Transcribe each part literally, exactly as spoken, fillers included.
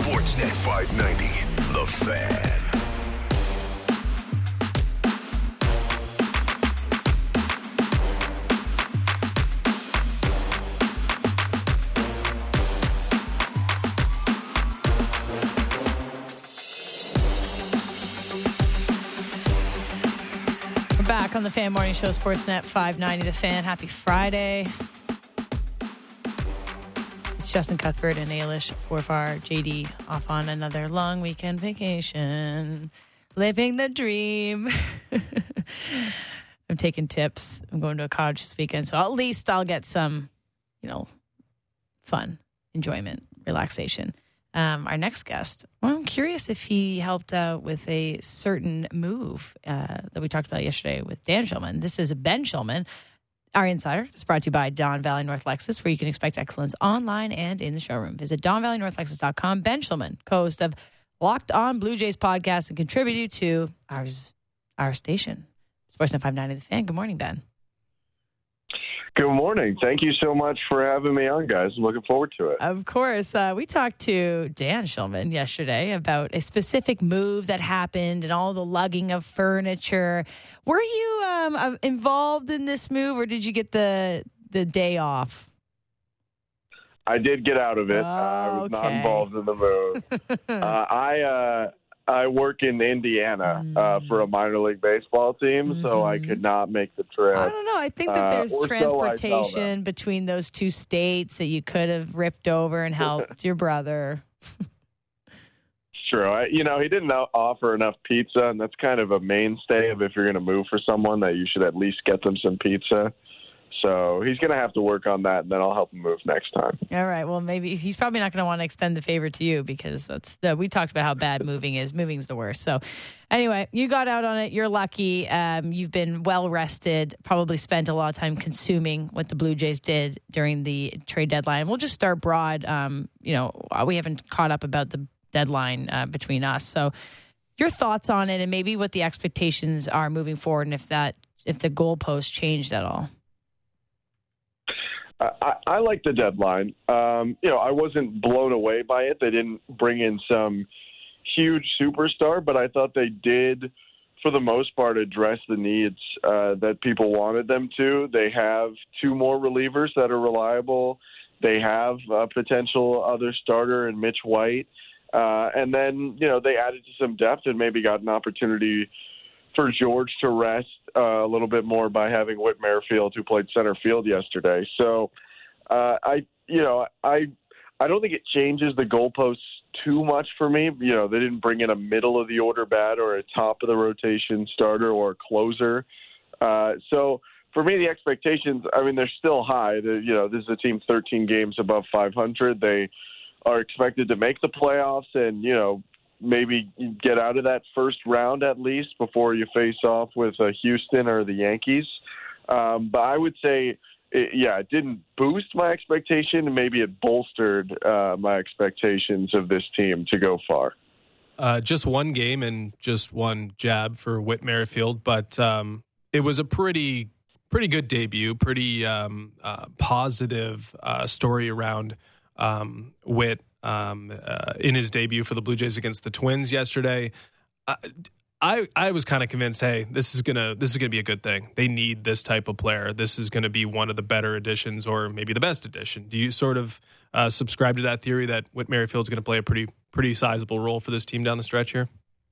Sportsnet five ninety, The Fan. We're back on the Fan Morning Show, Sportsnet five ninety, The Fan. Happy Friday. It's Justin Cuthbert and Ailish Forfar, J D off on another long weekend vacation. Living the dream. I'm taking tips. I'm going to a cottage this weekend, so at least I'll get some, you know, fun, enjoyment, relaxation. Um, our next guest, well, I'm curious if he helped out with a certain move uh, that we talked about yesterday with Dan Shulman. This is Ben Shulman, our insider. It's brought to you by Don Valley North Lexus, where you can expect excellence online and in the showroom. Visit don valley north lexus dot com. Ben Shulman, co-host of Locked On Blue Jays podcast and contributor to ours, our station, Sportsnet five ninety The Fan. Good morning, Ben. Good morning. Thank you so much for having me on, guys. I'm looking forward to it. Of course. Uh, we talked to Dan Shulman yesterday about a specific move that happened and all the lugging of furniture. Were you um, involved in this move, or did you get the the day off? I did get out of it. Oh, uh, I was okay. not involved in the move. uh, I uh, I work in Indiana mm. uh, for a minor league baseball team, mm-hmm. so I could not make the trip. I don't know. I think that there's uh, transportation so between those two states that you could have ripped over and helped your brother. It's true. I, you know, he didn't offer enough pizza, and that's kind of a mainstay of if you're going to move for someone, that you should at least get them some pizza. So he's going to have to work on that, and then I'll help him move next time. All right. Well, maybe he's probably not going to want to extend the favor to you, because that's the, we talked about how bad moving is. Moving's the worst. So anyway, you got out on it. You're lucky. Um, you've been well rested, probably spent a lot of time consuming what the Blue Jays did during the trade deadline. We'll just start broad. Um, you know, we haven't caught up about the deadline uh, between us. So your thoughts on it, and maybe what the expectations are moving forward, and if that, if the goalpost changed at all. I, I like the deadline. Um, you know, I wasn't blown away by it. They didn't bring in some huge superstar, but I thought they did, for the most part, address the needs uh, that people wanted them to. They have two more relievers that are reliable. They have a potential other starter in Mitch White. Uh, and then, you know, they added to some depth and maybe got an opportunity for George to rest uh, a little bit more by having Whit Merrifield, who played center field yesterday. So, uh, I, you know, I, I don't think it changes the goalposts too much for me. You know, they didn't bring in a middle of the order bat or a top of the rotation starter or a closer. Uh, so for me, the expectations, I mean, they're still high. The, you know, this is a team thirteen games above five hundred. They are expected to make the playoffs and, you know, maybe get out of that first round at least before you face off with uh, Houston or the Yankees. Um, but I would say, it, yeah, it didn't boost my expectation, and maybe it bolstered uh, my expectations of this team to go far. Uh, just one game and just one jab for Whit Merrifield, but um, it was a pretty pretty good debut, pretty um, uh, positive uh, story around um, Whit. Um, uh, in his debut for the Blue Jays against the Twins yesterday. I I, I was kind of convinced, hey, this is gonna this is gonna be a good thing. They need this type of player. This is going to be one of the better additions, or maybe the best addition. Do you sort of uh, subscribe to that theory that Whit Merrifield's going to play a pretty pretty sizable role for this team down the stretch here?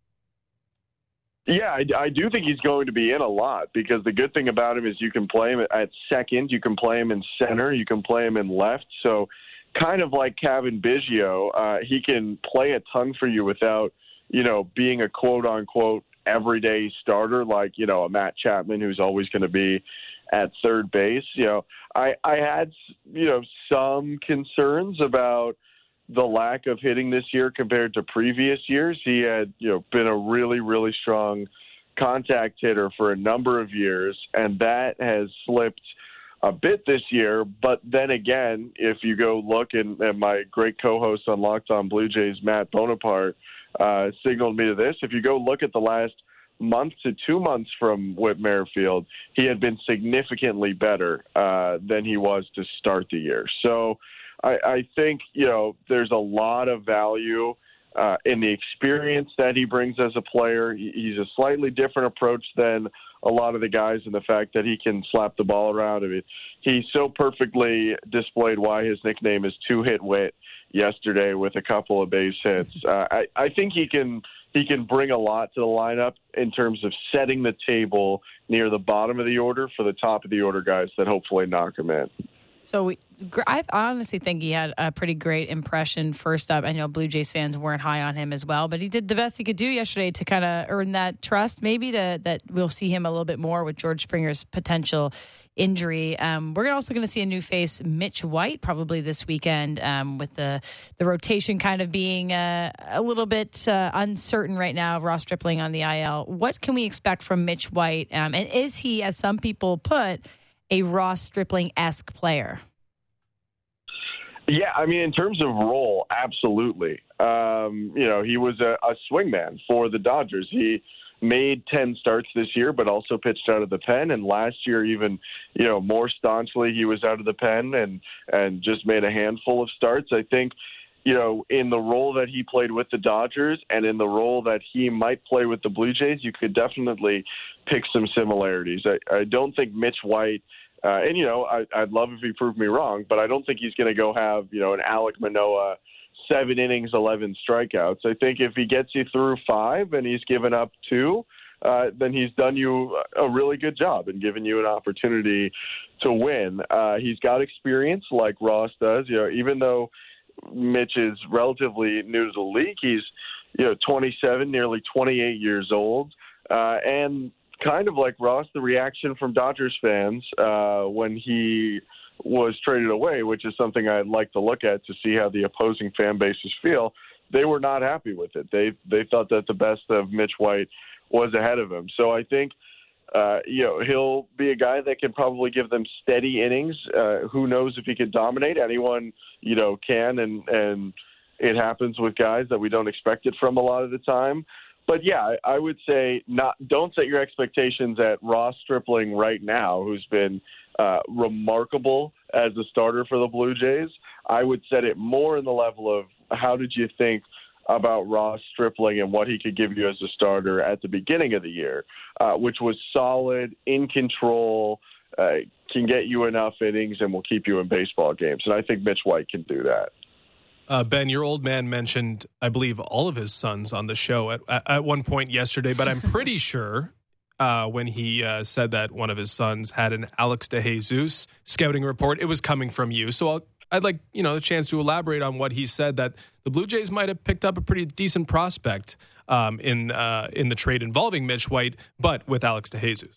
Yeah, I, I do think he's going to be in a lot, because the good thing about him is you can play him at second, you can play him in center, you can play him in left. So kind of like Cavan Biggio, uh, he can play a ton for you without, you know, being a quote-unquote everyday starter like, you know, a Matt Chapman who's always going to be at third base. You know, I, I had, you know, some concerns about the lack of hitting this year compared to previous years. He had, you know, been a really, really strong contact hitter for a number of years, and that has slipped a bit this year. But then again, if you go look, and, and my great co-host on Locked On Blue Jays, Matt Bonaparte, uh, signaled me to this. If you go look at the last month to two months from Whit Merrifield, he had been significantly better uh, than he was to start the year. So I, I think, you know, there's a lot of value uh, in the experience that he brings as a player. He's a slightly different approach than a lot of the guys in the fact that he can slap the ball around. I mean, he so perfectly displayed why his nickname is Two-Hit Wit yesterday with a couple of base hits. Uh, I, I think he can he can bring a lot to the lineup in terms of setting the table near the bottom of the order for the top of the order guys that hopefully knock him in. So we, I honestly think he had a pretty great impression first up. I know Blue Jays fans weren't high on him as well, but he did the best he could do yesterday to kind of earn that trust, maybe to, that we'll see him a little bit more with George Springer's potential injury. Um, we're also going to see a new face, Mitch White, probably this weekend, um, with the, the rotation kind of being uh, a little bit uh, uncertain right now. Ross Stripling on the I L. What can we expect from Mitch White? Um, and is he, as some people put, a Ross Stripling-esque player? Yeah, I mean, in terms of role, absolutely. Um, you know, he was a, a swingman for the Dodgers. He made ten starts this year, but also pitched out of the pen. And last year, even, you know, more staunchly, he was out of the pen and, and just made a handful of starts. I think, you know, in the role that he played with the Dodgers and in the role that he might play with the Blue Jays, you could definitely pick some similarities. I, I don't think Mitch White, uh, and, you know, I, I'd love if he proved me wrong, but I don't think he's going to go have, you know, an Alek Manoah, seven innings, eleven strikeouts. I think if he gets you through five and he's given up two, uh, then he's done you a really good job and given you an opportunity to win. Uh, he's got experience like Ross does, you know, even though Mitch is relatively new to the league. He's, you know, twenty-seven, nearly twenty-eight years old. Uh, and kind of like Ross, the reaction from Dodgers fans uh, when he was traded away, which is something I'd like to look at to see how the opposing fan bases feel, they were not happy with it. They they thought that the best of Mitch White was ahead of him. So I think, Uh, you know, he'll be a guy that can probably give them steady innings. Uh, who knows if he can dominate? Anyone, you know, can, and and it happens with guys that we don't expect it from a lot of the time. But yeah, I, I would say not. Don't set your expectations at Ross Stripling right now, who's been uh, remarkable as a starter for the Blue Jays. I would set it more in the level of how did you think about Ross Stripling and what he could give you as a starter at the beginning of the year, uh, which was solid, in control, uh, can get you enough innings and will keep you in baseball games. And I think Mitch White can do that. Uh, Ben, your old man mentioned, I believe, all of his sons on the show at, at one point yesterday, but I'm pretty sure uh, when he uh, said that one of his sons had an Alex DeJesus scouting report, it was coming from you. So I'll I'd like, you know, a chance to elaborate on what he said, that the Blue Jays might have picked up a pretty decent prospect um, in uh, in the trade involving Mitch White, but with Alex DeJesus.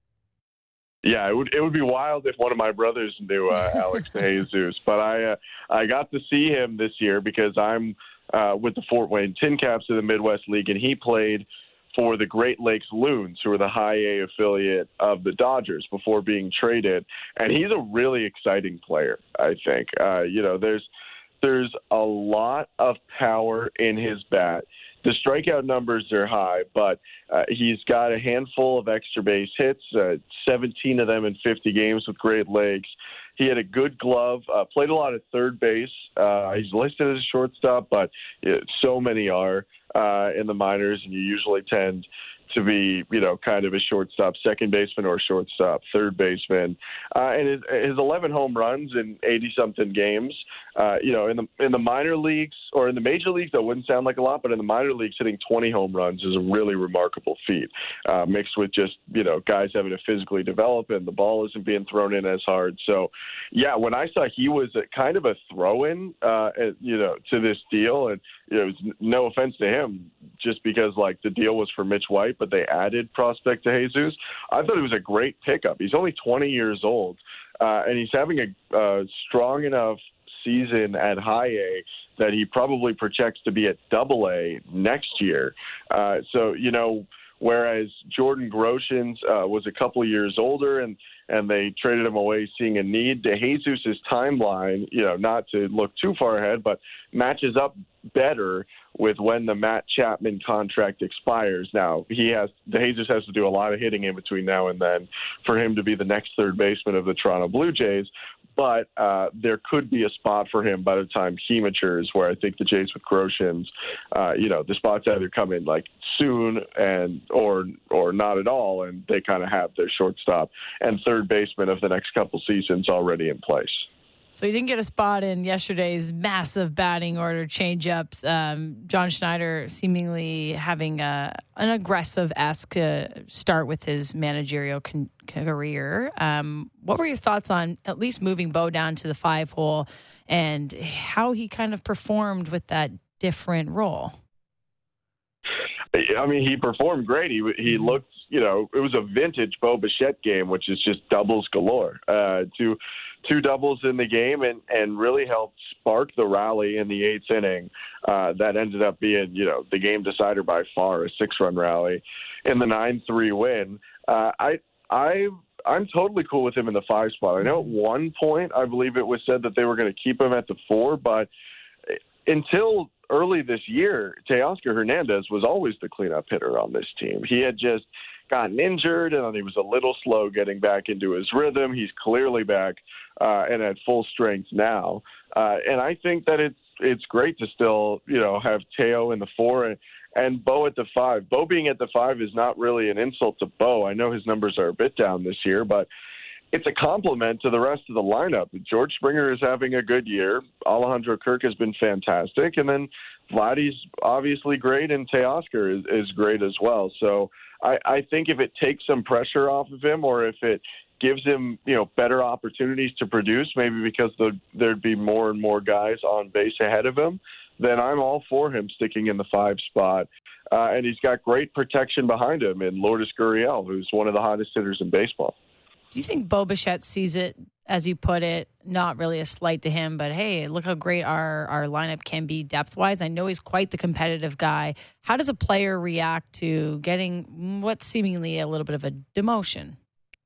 Yeah, it would it would be wild if one of my brothers knew uh, Alex DeJesus, but I uh, I got to see him this year because I'm uh, with the Fort Wayne Tin Caps of the Midwest League, and he played for the Great Lakes Loons, who are the high A affiliate of the Dodgers before being traded. And he's a really exciting player, I think. Uh, you know, there's there's a lot of power in his bat. The strikeout numbers are high, but uh, he's got a handful of extra base hits, uh, seventeen of them in fifty games with Great Lakes. He had a good glove, uh, played a lot at third base. Uh, he's listed as a shortstop, but you know, so many are uh, in the minors, and you usually tend to be, you know, kind of a shortstop, second baseman or shortstop, third baseman. Uh, and his, his eleven home runs in eighty-something games, uh, you know, in the in the minor leagues or in the major leagues, that wouldn't sound like a lot, but in the minor leagues, hitting twenty home runs is a really remarkable feat, uh, mixed with just, you know, guys having to physically develop and the ball isn't being thrown in as hard. So, yeah, when I saw he was a, kind of a throw-in, uh, you know, to this deal, and, you know, it was no offense to him, just because, like, the deal was for Mitch White, but they added prospect DeJesus. I thought it was a great pickup. He's only twenty years old, uh, and he's having a uh, strong enough season at high A that he probably projects to be at double A next year. Uh, so, you know, whereas Jordan Groshans uh, was a couple of years older and, and they traded him away seeing a need, DeJesus' timeline, you know, not to look too far ahead, but matches up better with when the Matt Chapman contract expires. Now, he has DeJesus has to do a lot of hitting in between now and then for him to be the next third baseman of the Toronto Blue Jays. but uh, there could be a spot for him by the time he matures, where I think the Jays with Groshans, uh, you know, the spots either come in like soon and or or not at all, and they kind of have their shortstop and third baseman of the next couple seasons already in place. So he didn't get a spot in yesterday's massive batting order change-ups. Um, John Schneider seemingly having a, an aggressive-esque uh, start with his managerial con- career. Um, what were your thoughts on at least moving Bo down to the five hole and how he kind of performed with that different role? I mean, he performed great. He he looked, you know, it was a vintage Bo Bichette game, which is just doubles galore. Uh, two, two doubles in the game and, and really helped spark the rally in the eighth inning. Uh, that ended up being, you know, the game decider by far, a six-run rally in the nine three win. Uh, I I I'm totally cool with him in the five spot. I know at one point I believe it was said that they were going to keep him at the four, but until early this year, Teoscar Hernandez was always the cleanup hitter on this team. He had just gotten injured, and he was a little slow getting back into his rhythm. He's clearly back uh, and at full strength now. Uh, and I think that it's it's great to still, you know, have Teo in the four and, and Bo at the five. Bo being at the five is not really an insult to Bo. I know his numbers are a bit down this year, but it's a compliment to the rest of the lineup. George Springer is having a good year. Alejandro Kirk has been fantastic. And then Vladdy's obviously great, and Teoscar is, is great as well. So I, I think if it takes some pressure off of him, or if it gives him, you know, better opportunities to produce, maybe because the, there'd be more and more guys on base ahead of him, then I'm all for him sticking in the five spot. Uh, and he's got great protection behind him in Lourdes Gurriel, who's one of the hottest hitters in baseball. Do you think Bo Bichette sees it, as you put it, not really a slight to him, but hey, look how great our, our lineup can be depth-wise? I know he's quite the competitive guy. How does a player react to getting what's seemingly a little bit of a demotion?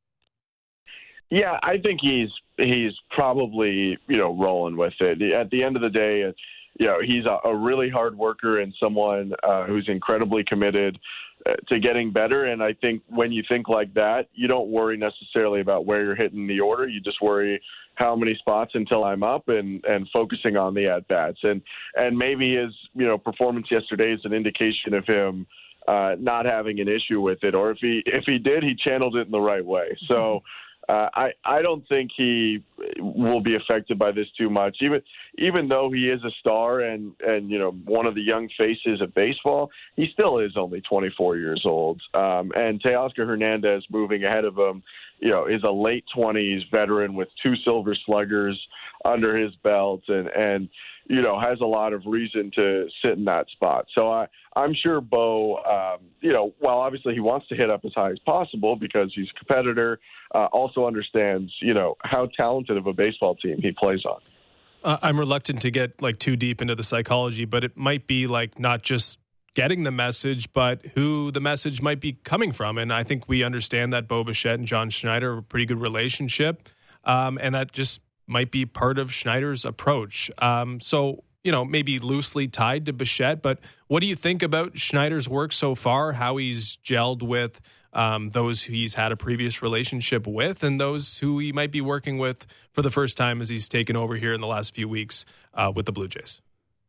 Yeah, I think he's he's probably, you know, rolling with it. At the end of the day, it's, you know, he's a, a really hard worker and someone uh, who's incredibly committed to getting better. And I think when you think like that, you don't worry necessarily about where you're hitting the order. You just worry how many spots until I'm up, and, and focusing on the at-bats. And, and maybe his, you know, performance yesterday is an indication of him uh, not having an issue with it. Or if he, if he did, he channeled it in the right way. So uh, I, I don't think he will be affected by this too much. Even, even though he is a star and, and, you know, one of the young faces of baseball, he still is only twenty-four years old. Um, and Teoscar Hernandez, moving ahead of him, you know, is a late twenties veteran with two silver sluggers under his belt, and, and, you know, has a lot of reason to sit in that spot. So I, I'm sure Bo, um, you know, while obviously he wants to hit up as high as possible because he's a competitor, uh, also understands, you know, how talented of a baseball team he plays on. Uh, I'm reluctant to get like too deep into the psychology, but it might be like not just getting the message, but who the message might be coming from. And I think we understand that Bo Bichette and John Schneider have a pretty good relationship. Um, and that just might be part of Schneider's approach. Um, so, you know, maybe loosely tied to Bichette, but what do you think about Schneider's work so far, how he's gelled with um, those who he's had a previous relationship with and those who he might be working with for the first time as he's taken over here in the last few weeks uh, with the Blue Jays?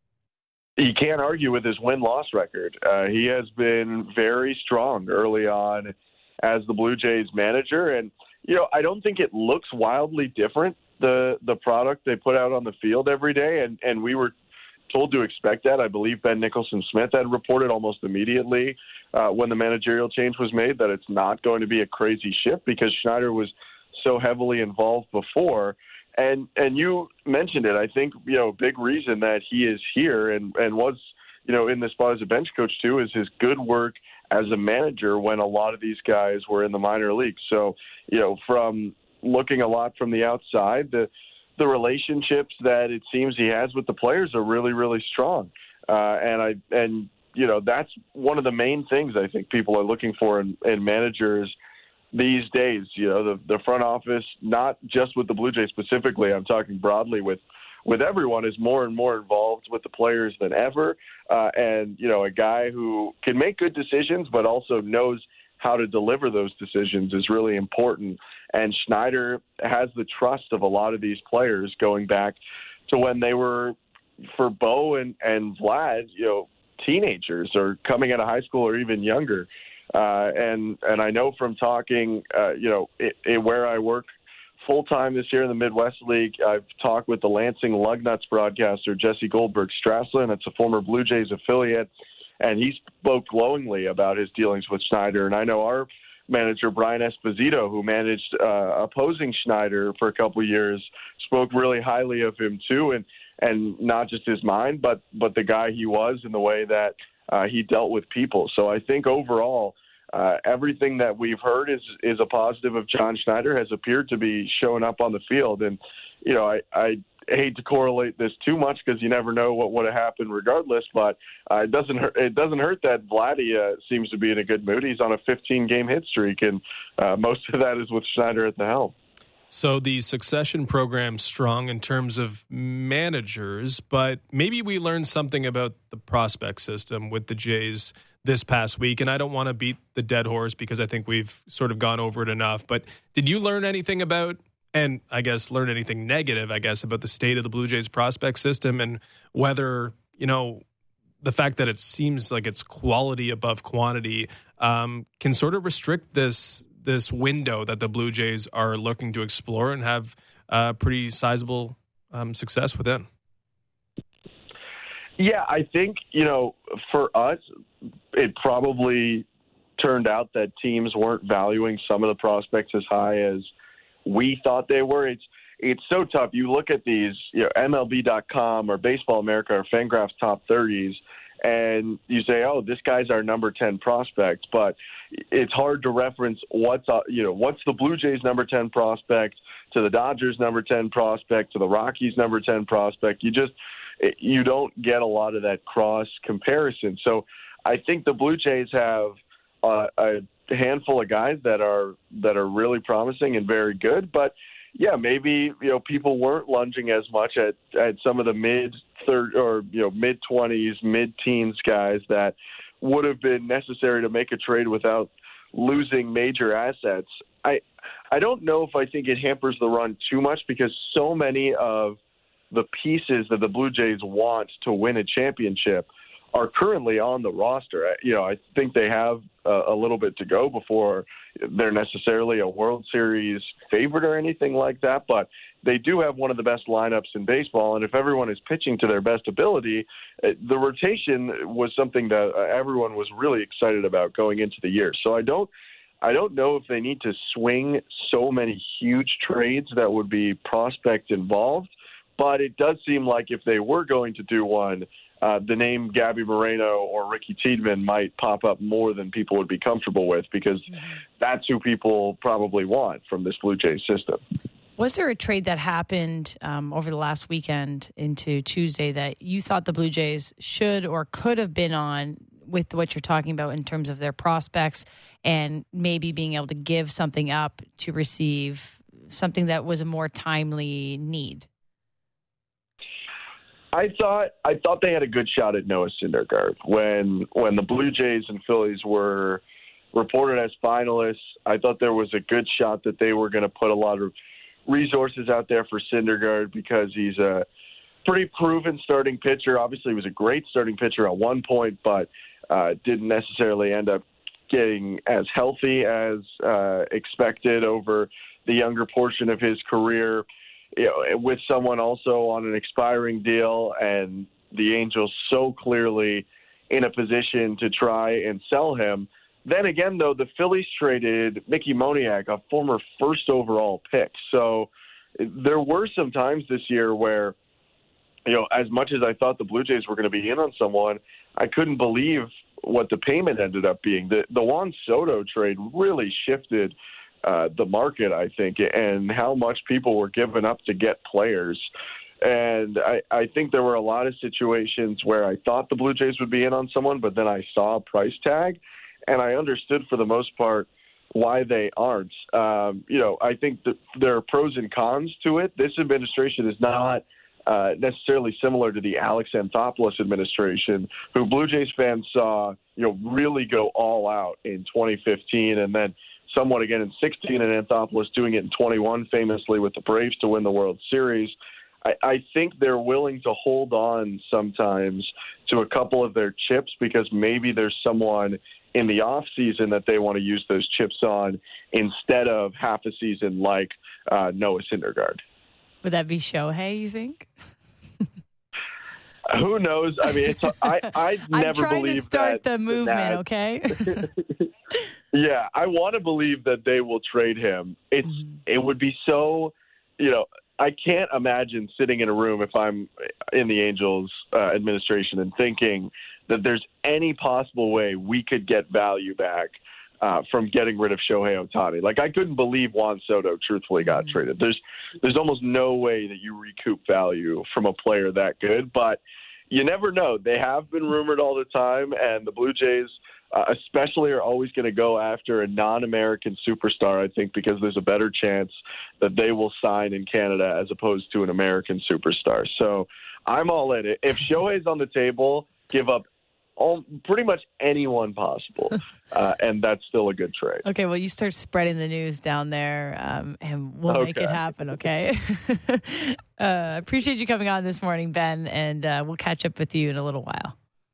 You can't argue with his win-loss record. Uh, he has been very strong early on as the Blue Jays manager. And, you know, I don't think it looks wildly different, the the product they put out on the field every day. And, and we were told to expect that. I believe Ben Nicholson-Smith had reported almost immediately uh, when the managerial change was made that it's not going to be a crazy shift because Schneider was so heavily involved before. And and you mentioned it. I think, you know, a big reason that he is here and, and was, you know, in the spot as a bench coach too is his good work as a manager when a lot of these guys were in the minor leagues. So, you know, from looking a lot from the outside, the the relationships that it seems he has with the players are really, really strong. Uh, and I and you know that's one of the main things I think people are looking for in, in managers these days. You know, the the front office, not just with the Blue Jays specifically, I'm talking broadly with with everyone, is more and more involved with the players than ever. Uh, and, you know, a guy who can make good decisions, but also knows how to deliver those decisions is really important. And Schneider has the trust of a lot of these players going back to when they were, for Bo and, and Vlad, you know, teenagers or coming out of high school or even younger. Uh, and and I know from talking, uh, you know, it, it, where I work full-time this year in the Midwest League, I've talked with the Lansing Lugnuts broadcaster, Jesse Goldberg-Strassland. It's a former Blue Jays affiliate, and he spoke glowingly about his dealings with Schneider. And I know our manager, Brian Esposito, who managed uh, opposing Schneider for a couple of years, spoke really highly of him too, and and not just his mind, but but the guy he was and the way that uh, he dealt with people. So I think overall, uh, everything that we've heard is is a positive of John Schneider, has appeared to be showing up on the field. And, you know, I, I hate to correlate this too much because you never know what would have happened regardless, but uh, it doesn't hurt, it doesn't hurt that Vladdy uh, seems to be in a good mood. He's on a fifteen-game hit streak, and uh, most of that is with Schneider at the helm. So the succession program's strong in terms of managers, but maybe we learned something about the prospect system with the Jays this past week. And I don't want to beat the dead horse because I think we've sort of gone over it enough. But did you learn anything about, and I guess learn anything negative, I guess, about the state of the Blue Jays prospect system and whether, you know, the fact that it seems like it's quality above quantity um, can sort of restrict this this window that the Blue Jays are looking to explore and have uh, pretty sizable um, success within? Yeah, I think, you know, for us, it probably turned out that teams weren't valuing some of the prospects as high as we thought they were. It's it's so tough. You look at these, you know, M L B dot com or Baseball America or Fangraphs top thirties, and you say, oh, this guy's our number ten prospect, but it's hard to reference what's, uh, you know, what's the Blue Jays number ten prospect to the Dodgers number ten prospect to the Rockies number ten prospect. You just, you don't get a lot of that cross comparison. So I think the Blue Jays have uh, a handful of guys that are, that are really promising and very good, but yeah, maybe, you know, people weren't lunging as much at, at some of the mid third or, you know, mid twenties, mid teens guys that would have been necessary to make a trade without losing major assets. I, I don't know if I think it hampers the run too much because so many of the pieces that the Blue Jays want to win a championship are currently on the roster. You know, I think they have a, a little bit to go before they're necessarily a World Series favorite or anything like that, but they do have one of the best lineups in baseball, and if everyone is pitching to their best ability, the rotation was something that everyone was really excited about going into the year. So I don't I don't know if they need to swing so many huge trades that would be prospect involved, but it does seem like if they were going to do one, Uh, the name Gabby Moreno or Ricky Tiedemann might pop up more than people would be comfortable with because that's who people probably want from this Blue Jays system. Was there a trade that happened um, over the last weekend into Tuesday that you thought the Blue Jays should or could have been on with what you're talking about in terms of their prospects and maybe being able to give something up to receive something that was a more timely need? I thought I thought they had a good shot at Noah Syndergaard when when the Blue Jays and Phillies were reported as finalists. I thought there was a good shot that they were going to put a lot of resources out there for Syndergaard because he's a pretty proven starting pitcher. Obviously, he was a great starting pitcher at one point, but uh, didn't necessarily end up getting as healthy as uh, expected over the younger portion of his career. You know, with someone also on an expiring deal and the Angels so clearly in a position to try and sell him. Then again, though, the Phillies traded Mickey Moniak, a former first overall pick. So there were some times this year where, you know, as much as I thought the Blue Jays were going to be in on someone, I couldn't believe what the payment ended up being. The, the Juan Soto trade really shifted Uh, the market, I think, and how much people were giving up to get players. And I, I think there were a lot of situations where I thought the Blue Jays would be in on someone, but then I saw a price tag, and I understood for the most part why they aren't. Um, you know, I think that there are pros and cons to it. This administration is not uh, necessarily similar to the Alex Anthopoulos administration, who Blue Jays fans saw, you know, really go all out in twenty fifteen and then somewhat again in sixteen, and Anthopoulos doing it in twenty-one famously with the Braves to win the World Series. I, I think they're willing to hold on sometimes to a couple of their chips because maybe there's someone in the off season that they want to use those chips on instead of half a season like uh, Noah Syndergaard. Would that be Shohei, you think? Who knows? I mean, it's, I I never I'm trying believe to start that, the movement, that, okay? Yeah, I want to believe that they will trade him. It's mm-hmm. It would be so, you know, I can't imagine sitting in a room if I'm in the Angels uh, administration and thinking that there's any possible way we could get value back uh, from getting rid of Shohei Ohtani. Like, I couldn't believe Juan Soto truthfully got mm-hmm. traded. There's there's almost no way that you recoup value from a player that good, but you never know. They have been rumored all the time, and the Blue Jays uh, especially are always going to go after a non-American superstar, I think, because there's a better chance that they will sign in Canada as opposed to an American superstar. So I'm all in it. If Shohei's on the table, give up all, pretty much anyone possible, uh, and that's still a good trade. Okay, well, you start spreading the news down there, um, and we'll okay. make it happen, okay? uh, appreciate you coming on this morning, Ben, and uh, we'll catch up with you in a little while.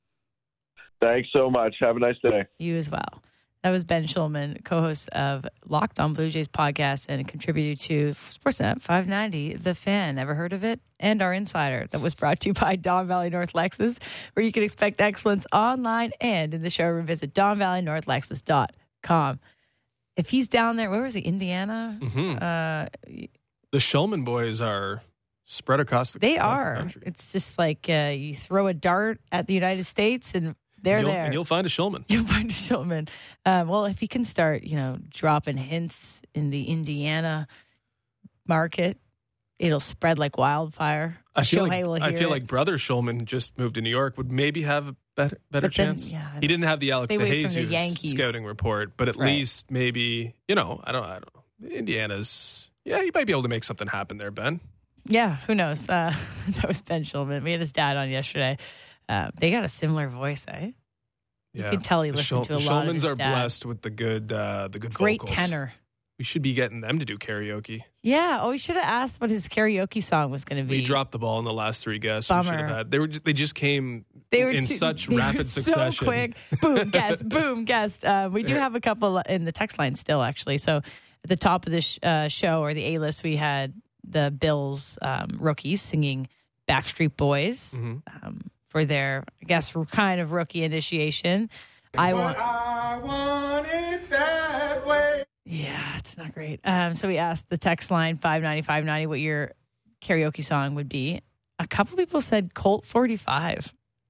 Thanks so much. Have a nice day. You as well. That was Ben Schulman, co-host of Locked On Blue Jays podcast and a contributor to Sportsnet five ninety, The Fan. Ever heard of it? And our insider that was brought to you by Don Valley North Lexus, where you can expect excellence online and in the showroom. Visit don valley north lexus dot com. If he's down there, where was he? Indiana? Mm-hmm. Uh, the Schulman boys are spread across the They across are. The country. It's just like uh, you throw a dart at the United States and they're and there. And you'll find a Schulman. You'll find a Schulman. Um, well, if he can start, you know, dropping hints in the Indiana market, it'll spread like wildfire. I feel, Shohei like, will I hear feel it. like brother Schulman just moved to New York would maybe have a better, better But then, chance. yeah, he didn't have the Alex stay away from the DeJesus Yankees. scouting report, but at Right. least maybe, you know, I don't, I don't know. Indiana's, yeah, he might be able to make something happen there, Ben. Yeah, who knows? Uh, that was Ben Schulman. We had his dad on yesterday. Uh, they got a similar voice, eh? You Yeah. can tell he The listened Schul- to a the lot of Schulmans his are dad. blessed with the good, uh, the good Great vocals. tenor. We should be getting them to do karaoke. Yeah. Oh, we should have asked what his karaoke song was going to be. We dropped the ball in the last three guests. We should Bummer. have had. They were. They just came They were in too- such they rapid were succession. So quick. Boom, guest, boom, guest. Uh, we do Yeah. have a couple in the text line still, actually. So at the top of the sh- uh, show or the A list, we had the Bills um, rookies singing Backstreet Boys Mhm. um, for their, I guess, kind of rookie initiation. I want. I want it that way. Yeah, it's not great. Um, so we asked the text line five ninety, five ninety what your karaoke song would be. A couple people said Colt forty-five.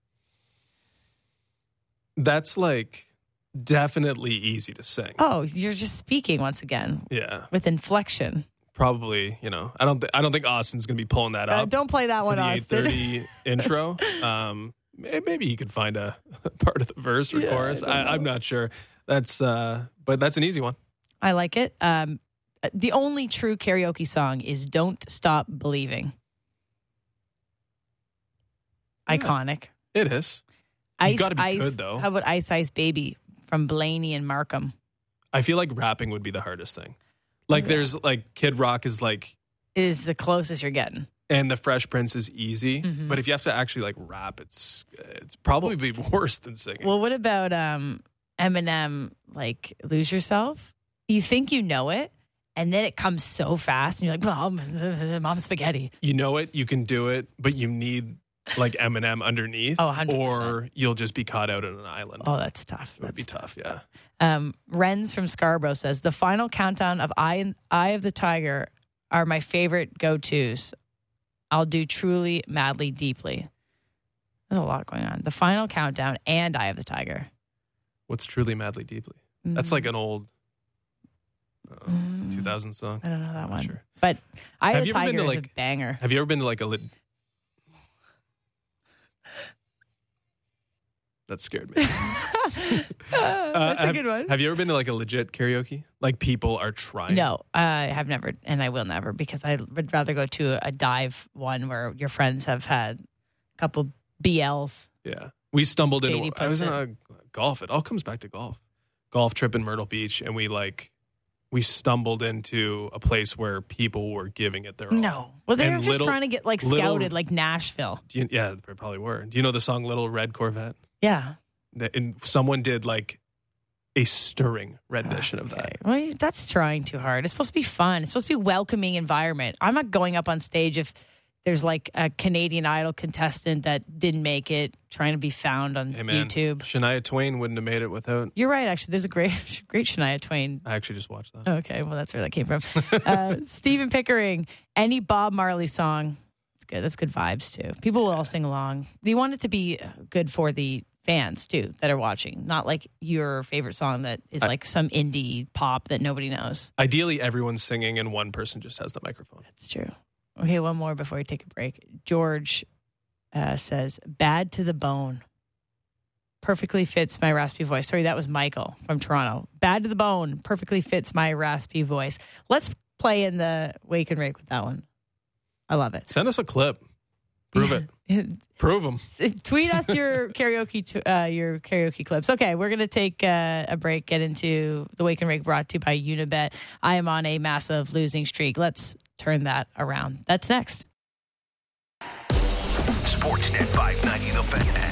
That's like definitely easy to sing. Oh, you're just speaking once again Yeah, with inflection. probably. You know, I don't. Th- I don't think Austin's going to be pulling that Uh, up. don't play that for one, the eight Austin. thirty intro. Um, may- maybe he could find a part of the verse or Yeah, chorus. I don't I, I'm know. not sure. That's. Uh, but that's an easy one. I like it. Um, the only true karaoke song is "Don't Stop Believing." Yeah. Iconic. It is. You Ice, gotta be Ice. good, though. How about Ice Ice Baby from Blaney and Markham? I feel like rapping would be the hardest thing. Like Yeah. there's like Kid Rock is like, Is the closest you're getting. and the Fresh Prince is easy. Mhm. But if you have to actually like rap, it's it's probably be worse than singing. Well, what about um, Eminem? Like "Lose Yourself." You think you know it, and then it comes so fast, and you're like, "Well, I'm, mom spaghetti." You know it, you can do it, but you need like Eminem underneath, Oh, one hundred percent. or you'll just be caught out on an island. Oh, that's tough. it would That's be tough. Yeah. Um, Renz from Scarborough says the final countdown of Eye, and, Eye of the Tiger are my favorite go-tos. I'll do Truly, Madly, Deeply. There's a lot going on. The final countdown and Eye of the Tiger. What's Truly, Madly, Deeply? That's like an old uh, Mm. two thousand song. I don't know that I'm not one. sure. But Eye Have of the you ever been Tiger to, is like- a banger. Have you ever been to like a lit? That scared me. That's a have, good one. Have you ever been to like a legit karaoke? Like people are trying. No, I have never, and I will never, because I would rather go to a dive one where your friends have had a couple B Ls. Yeah. We stumbled J D into, I was in puts a golf. It all comes back to golf. Golf trip in Myrtle Beach. And we like, we stumbled into a place where people were giving it their all. No. Well, they And were just little- trying to get like little- scouted, like Nashville. Do you, yeah, they probably were. Do you know the song Little Red Corvette? Yeah. That- And someone did like a stirring rendition of that. Okay. Well, that's trying too hard. It's supposed to be fun. It's supposed to be a welcoming environment. I'm not going up on stage if there's like a Canadian Idol contestant that didn't make it, trying to be found on Hey, man, YouTube. Shania Twain wouldn't have made it without. You're right, actually. There's a great, great Shania Twain. I actually just watched that. Okay, well, that's where that came from. uh, Stephen Pickering, any Bob Marley song. It's good. That's good vibes, too. People will all sing along. You want it to be good for the fans, too, that are watching. Not like your favorite song that is I- like some indie pop that nobody knows. Ideally, everyone's singing and one person just has the microphone. That's true. Okay, one more before we take a break. George uh, says, bad to the bone. Perfectly fits my raspy voice. Sorry, that was Michael from Toronto. Bad to the bone. Perfectly fits my raspy voice. Let's play in the Wake and Rake with that one. I love it. Send us a clip. Prove it. Prove them. Tweet us your karaoke t- uh, your karaoke clips. Okay, we're going to take uh, a break, get into the Wake and Rake brought to you by Unibet. I am on a massive losing streak. Let's turn that around. That's next. Sportsnet five ninety The Fan.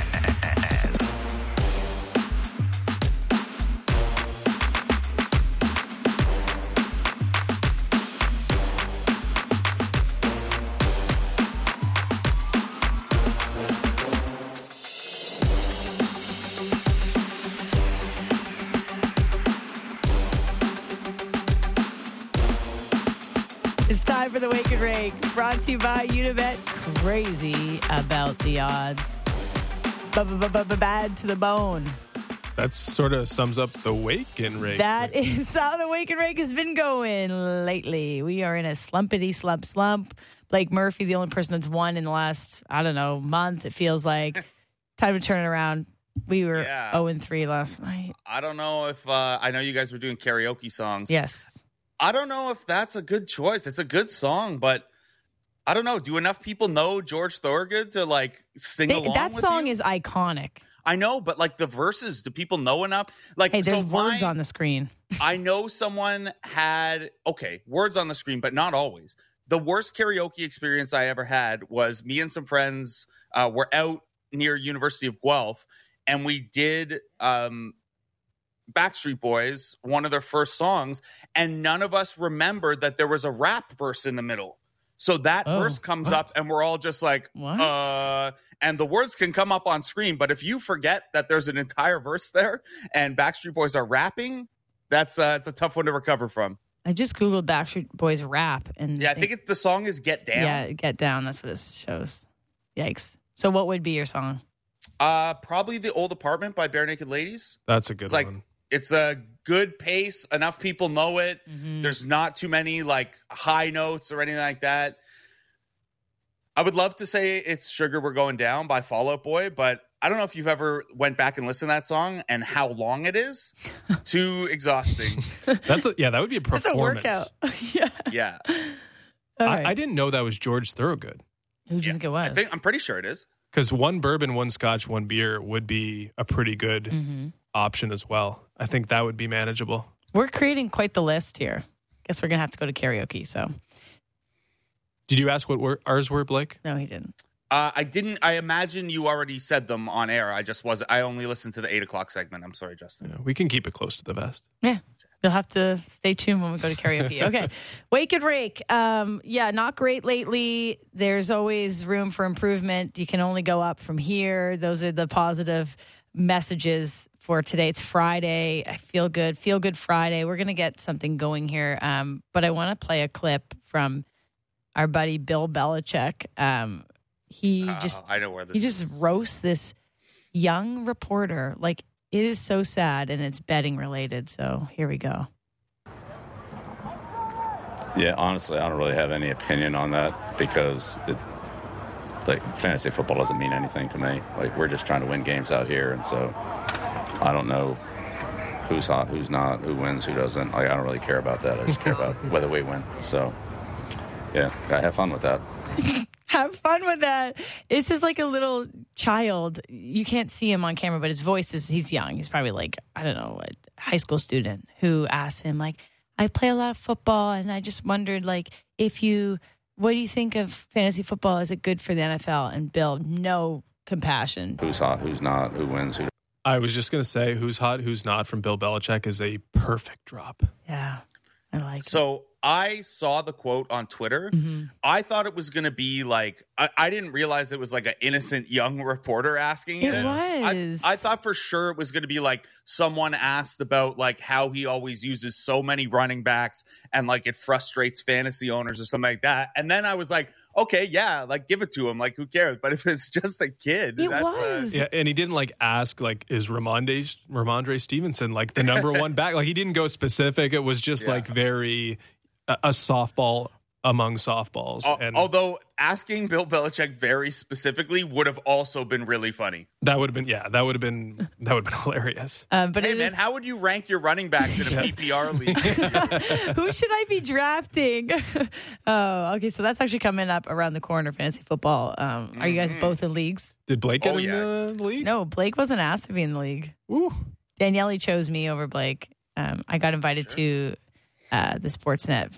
It's time for the Wake and Rake, brought to you by Unibet. Crazy about the odds. Bad to the bone. That sort of sums up the Wake and Rake. That is how the Wake and Rake has been going lately. We are in a slumpity slump slump. Blake Murphy, the only person that's won in the last, I don't know, month, it feels like. Time to turn it around. We were Yeah. oh and three last night. I don't know if uh, I know you guys were doing karaoke songs. Yes. I don't know if that's a good choice. It's a good song, but I don't know. Do enough people know George Thorogood to like sing They, along that with song you? is iconic. I know, but like the verses, do people know enough? Like, Hey, there's so words my- on the screen. I know someone had okay words on the screen, but not always. The worst karaoke experience I ever had was me and some friends uh, were out near University of Guelph, and we did um, Backstreet Boys, one of their first songs, and none of us remembered that there was a rap verse in the middle. So that Oh, verse comes what? up, and we're all just like, What? uh, and the words can come up on screen, but if you forget that there's an entire verse there and Backstreet Boys are rapping, that's uh, it's a tough one to recover from. I just Googled Backstreet Boys rap. and Yeah, I think it, the song is Get Down. Yeah, Get Down. That's what it shows. Yikes. So what would be your song? Uh, probably The Old Apartment by Bare Naked Ladies. That's a good It's like one. it's a good pace. Enough people know it. Mhm. There's not too many like high notes or anything like that. I would love to say it's Sugar We're Going Down by Fall Out Boy, but I don't know if you've ever went back and listened to that song and how long it is. Too exhausting. That's a, yeah, that would be a That's performance. a workout. yeah. Yeah. All right. I, I didn't know that was George Thorogood. Who do you think it was? I think I'm pretty sure it is. Because one bourbon, one scotch, one beer would be a pretty good Mm-hmm. option as well. I think that would be manageable. We're creating quite the list here. Guess we're going to have to go to karaoke. So, Did you ask what were, ours were, Blake? no, he didn't. Uh, I didn't. I imagine you already said them on air. I just wasn't. I only listened to the eight o'clock segment. I'm sorry, Justin. Yeah, we can keep it close to the vest. Yeah. You'll have to stay tuned when we go to karaoke. Okay. Wake and Rake. Um, yeah, not great lately. There's always room for improvement. You can only go up from here. Those are the positive messages for today. It's Friday. I feel good. Feel good Friday. We're going to get something going here. Um, but I want to play a clip from our buddy Bill Belichick. Um, he Uh, just I know where this. he just is. roasts this young reporter. Like, it is so sad, and it's betting related. So here we go. Yeah, honestly, I don't really have any opinion on that because it, like fantasy football doesn't mean anything to me. Like we're just trying to win games out here, and so I don't know who's hot, who's not, who wins, who doesn't. Like I don't really care about that. I just care about whether we win. So yeah, I have fun with that. Have fun with that. This is like a little child. You can't see him on camera, but his voice is, he's young. He's probably like, I don't know, a high school student who asks him, like, I play a lot of football, and I just wondered, like, if you, what do you think of fantasy football? Is it good for the N F L? And Bill, no compassion. Who's hot, who's not, who wins, who. I was just going to say who's hot, who's not from Bill Belichick is a perfect drop. Yeah, I like So it. I saw the quote on Twitter. Mm-hmm. I thought it was going to be like, I, I didn't realize it was like an innocent young reporter asking it. It was. I, I thought for sure it was going to be like someone asked about like how he always uses so many running backs and like it frustrates fantasy owners or something like that. And then I was like, okay, yeah, like give it to him. Like who cares? But if it's just a kid, It that's, was. Uh, Yeah, and he didn't like ask like is Ramondre Ramondre Stevenson like the number one back? Like he didn't go specific. It was just Yeah. like very a, a softball among softballs. al- And although asking Bill Belichick very specifically would have also been really funny. that would have been yeah, that would have been that would have been hilarious. Um, but Hey it man, is, how would you rank your running backs in a P P R league? who should I be drafting? Oh, okay. So that's actually coming up around the corner, fantasy football. Um, Are you guys Mhm. both in leagues? Did Blake get Oh, in yeah. the league? No, Blake wasn't asked to be in the league. Ooh. Daniele chose me over Blake. Um, I got invited to uh, the Sportsnet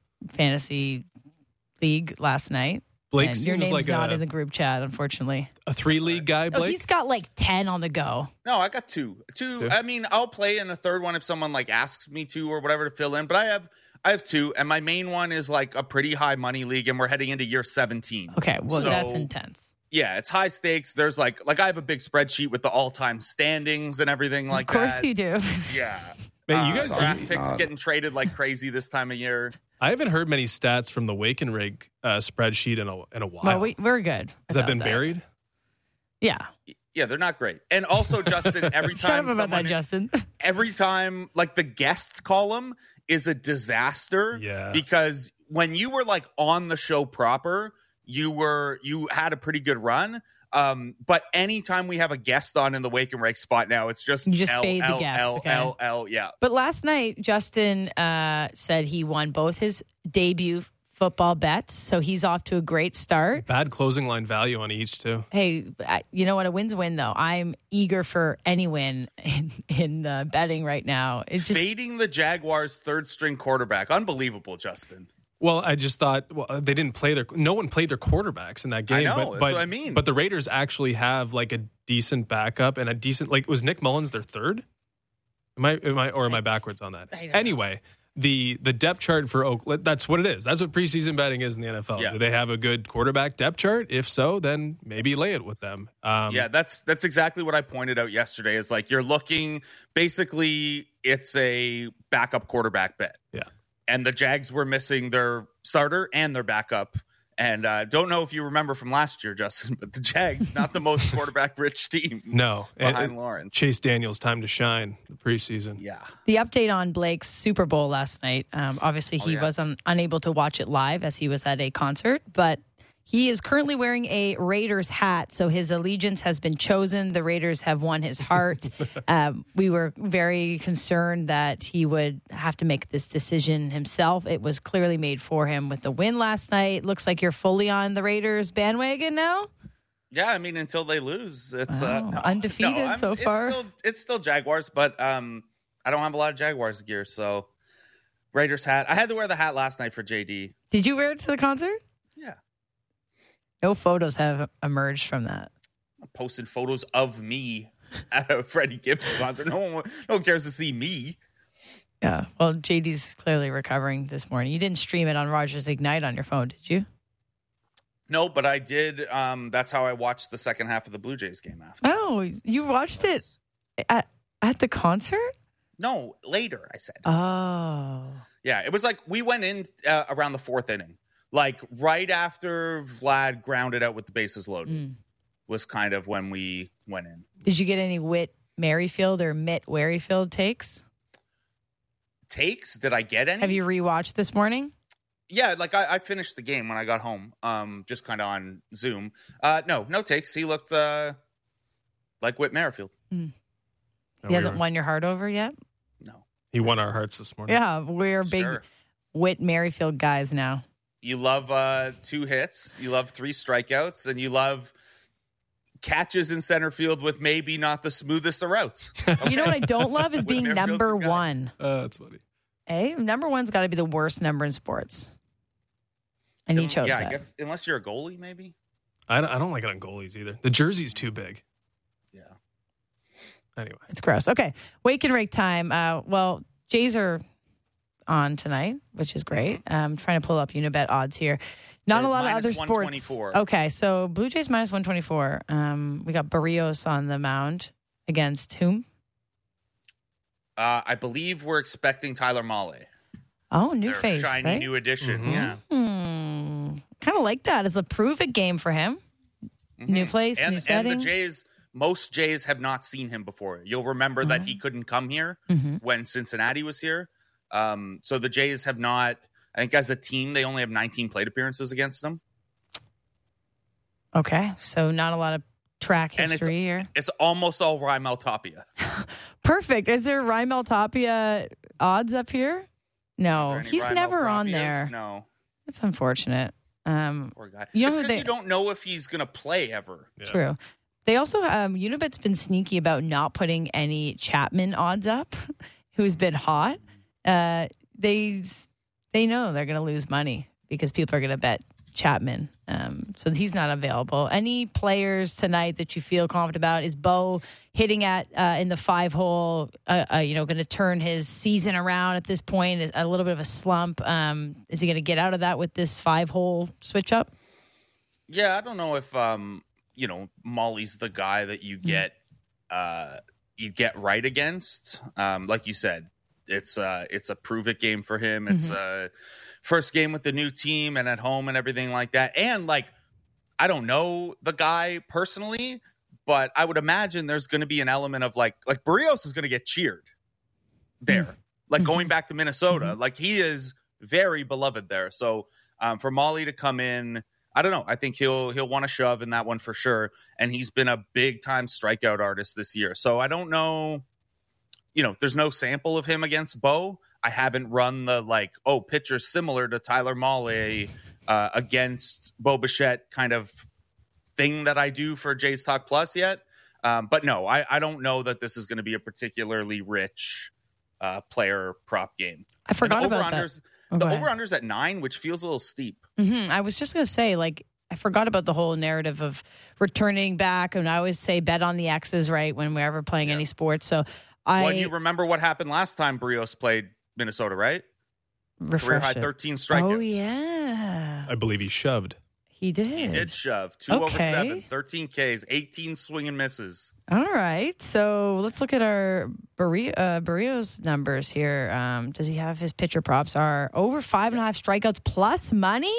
fantasy league last night. Blake and your seems name's like not a, in the group chat, unfortunately. a three league guy, Oh, Blake. he's got like ten on the go. No, I got two. two. Two? I mean, I'll play in a third one if someone like asks me to or whatever to fill in. But I have, I have two, and my main one is like a pretty high money league, and we're heading into year seventeen. Okay, well, So- that's intense. Yeah, it's high stakes. There's like, like I have a big spreadsheet with the all time standings and everything like of course that. you do. Yeah, Man, you Uh, guys draft you- picks uh, getting traded like crazy this time of year. I haven't heard many stats from the Wake and Rig uh, spreadsheet in a in a while. Well, we, we're good. Has that about been buried? Yeah. Yeah, they're not great. And also, Justin, every Shut up time about someone, that, Justin. every time like the guest column is a disaster. Yeah. Because when you were like on the show proper, you were you had a pretty good run. Um, but anytime we have a guest on in the Wake and Rake spot now, it's just You just L, fade the L, guest, L, okay. L, L, yeah. But last night, Justin uh, said he won both his debut football bets, so he's off to a great start. Bad closing line value on each too. Hey, I- you know what? A win's a win, though. I'm eager for any win in, in uh, betting right now. It's just Fading the Jaguars' third string quarterback. Unbelievable, Justin. Well, I just thought well, they didn't play their. No one played their quarterbacks in that game. I know, but, that's but, what I mean. But the Raiders actually have like a decent backup and a decent. Like, was Nick Mullins their third? Am I? Am I? Or am I backwards on that? I don't know. Anyway, the the depth chart for Oakland. That's what it is. That's what preseason betting is in the N F L. Yeah. Do they have a good quarterback depth chart? If so, then maybe lay it with them. Um, Yeah, that's that's exactly what I pointed out yesterday. Is like you're looking basically it's a backup quarterback bet. Yeah. And the Jags were missing their starter and their backup. And uh, don't know if you remember from last year, Justin, but the Jags not the most quarterback rich team No. And- behind and Lawrence. Chase Daniels time to shine. The preseason. Yeah. the update on Blake's Super Bowl last night. Um, obviously, he yeah. was un- unable to watch it live as he was at a concert, but he is currently wearing a Raiders hat, so his allegiance has been chosen. The Raiders have won his heart. um, we were very concerned that he would have to make this decision himself. It was clearly made for him with the win last night. Looks like you're fully on the Raiders bandwagon now. Yeah, I mean, until they lose, it's uh, Wow. no, Undefeated no, I'm- so it's far. Still, it's still Jaguars, but um, I don't have a lot of Jaguars gear, so Raiders hat. I had to wear the hat last night for J D. Did you wear it to the concert? Yeah, No photos have emerged from that. I posted photos of me at a Freddie Gibbs concert. No one, no one cares to see me. Yeah. Well, J D's clearly recovering this morning. You didn't stream it on Rogers Ignite on your phone, did you? No, but I did. Um, that's how I watched the second half of the Blue Jays game after. Oh, you watched it at at the concert? No, later, I said. Oh. Yeah, it was like we went in uh, around the fourth inning. Like right after Vlad grounded out with the bases loaded Mm. was kind of when we went in. Did you get any Whit Merrifield or Mitt Werryfield takes? Takes? Did I get any? Have you rewatched this morning? Yeah, like I, I finished the game when I got home, um, just kind of on Zoom. Uh, no, no takes. He looked uh, like Whit Merrifield. Mm. Oh, He hasn't we are- won your heart over yet? No. He won our hearts this morning. Yeah, we're big Sure. Whit Merrifield guys now. You love uh, two hits, you love three strikeouts, and you love catches in center field with maybe not the smoothest of routes. You know what I don't love is Whit being Merrifield's number your guy. one. Uh, that's funny. Eh? Number one's got to be the worst number in sports. And he chose yeah, that. I guess unless you're a goalie, maybe. I don't, I don't like it on goalies either. The jersey's too big. Yeah. Anyway. It's gross. Okay. Wake and rake time. Uh, well, Jays are on tonight, which is great. I'm trying to pull up Unibet odds here. Not They're a lot of minus other sports. one twenty-four. Okay. So Blue Jays minus one twenty-four. Um, we got Barrios on the mound against whom? Uh, I believe we're expecting Tyler Mahle. Oh, new Their face. shiny right? new addition. Mhm. Yeah. Hmm. Kind of like that. It's the prove it game for him. New Mhm. place, and, new and setting. the Jays, most Jays have not seen him before. You'll remember that he couldn't come here Mm-hmm. when Cincinnati was here. Um, so the Jays have not, I think as a team, they only have nineteen plate appearances against them. Okay. So not a lot of track And it's- history here. It's almost all Raimel Tapia. Perfect. Is there Raimel Tapia odds up here? Are No, there any he's Raimel never on Tapias? there. No, It's unfortunate. Um, poor guy. You know it's who because they- you don't know if he's going to play ever. Yeah. True. They also, um, Unibet's been sneaky about not putting any Chapman odds up, who's been hot. Uh, they they know they're going to lose money because people are going to bet Chapman. Um, so he's not available. Any players tonight that you feel confident about? Is Bo hitting at uh, in the five hole? Uh, uh, you know, going to turn his season around at this point? Is a little bit of a slump. Um, is he going to get out of that with this five hole switch up? Yeah, I don't know if um, you know, Molly's the guy that you get uh you get right against. Um, like you said, it's uh it's a prove it game for him. It's a first game with the new team and at home and everything like that. And like, I don't know the guy personally, but I would imagine there's going to be an element of like like Barrios is going to get cheered there. Like going back to Minnesota, like he is very beloved there. So um, for Molly to come in, I don't know. I think he'll he'll want to shove in that one for sure. And he's been a big time strikeout artist this year. So I don't know. You know, there's no sample of him against Bo. I haven't run the like, oh, pitcher similar to Tyler Mahle uh, against Bo Bichette kind of thing that I do for Jays Talk Plus yet. Um, but no, I, I don't know that this is going to be a particularly rich uh, player prop game. I forgot And the about that. over-unders- Oh, The go ahead. over-under's at nine, which feels a little steep. Mm-hmm. I was just going to say, like, I forgot about the whole narrative of returning back. And I always say bet on the X's, right, when we're ever playing Yeah. any sports. So I Well, you remember what happened last time Barrios played Minnesota, right? Career refresh high it. thirteen strikeouts. Oh, yeah. I believe he shoved. He did. He did shove. Two over Okay. seven, thirteen Ks, eighteen swing and misses. All right. So let's look at our Barri- uh, Barrios numbers here. Um, does he have his pitcher props are over five and a half strikeouts plus money?